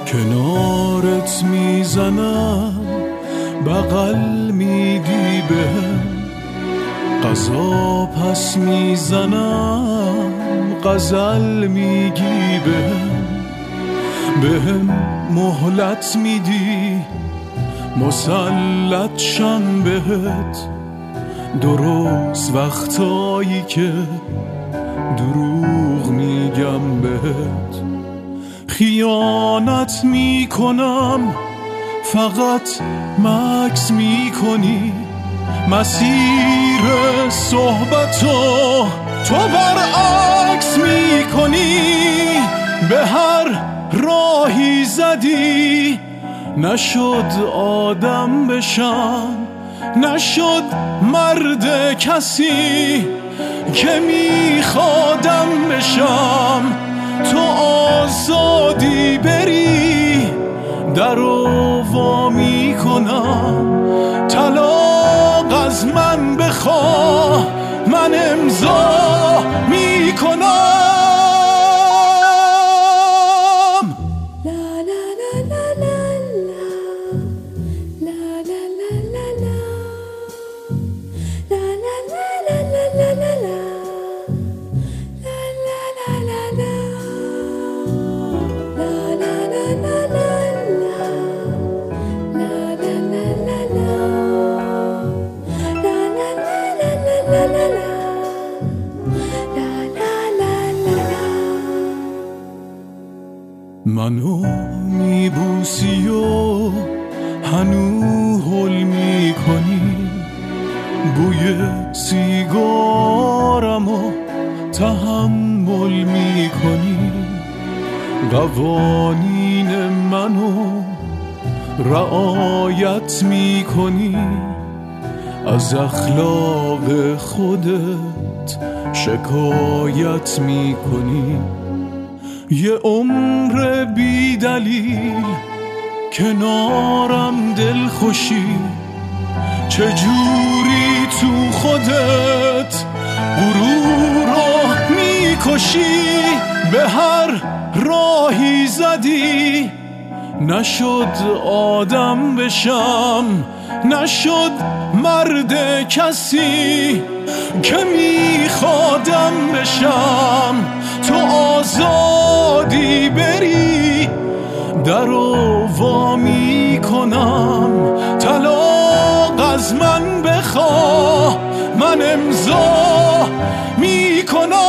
کنارت میزنم بغل میدی بهم، غذا پس میزنم غزل میگی بهم مهلت میدی مسلط شم بهت، درست وقتایی که دروغ میگم بهت. خیانت میکنم فقط مکس میکنی، مسیر صحبتو تو برعکس میکنی. به هر راهی زدی نشد آدم بشم، نشد مرد کسی که میخوادم بشم. تو آزادی بری درو وا میکنم، طلاق از من بخواه من امضا میکنم. منو میبوسی و هنو هل میکنی، بوی سیگارمو تحمل میکنی. قوانین منو رعایت میکنی، از اخلاق خودت شکایت میکنی. یه عمر بی دلیل کنارم دل خوشی، چجوری تو خودت غرور رو میکشی. به هر راهی زدی نشد آدم بشم، نشد مرد کسی که میخوادم بشم. تو آزادی بری درو وا میکنم، طلاق از من بخواه من امضا میکنم.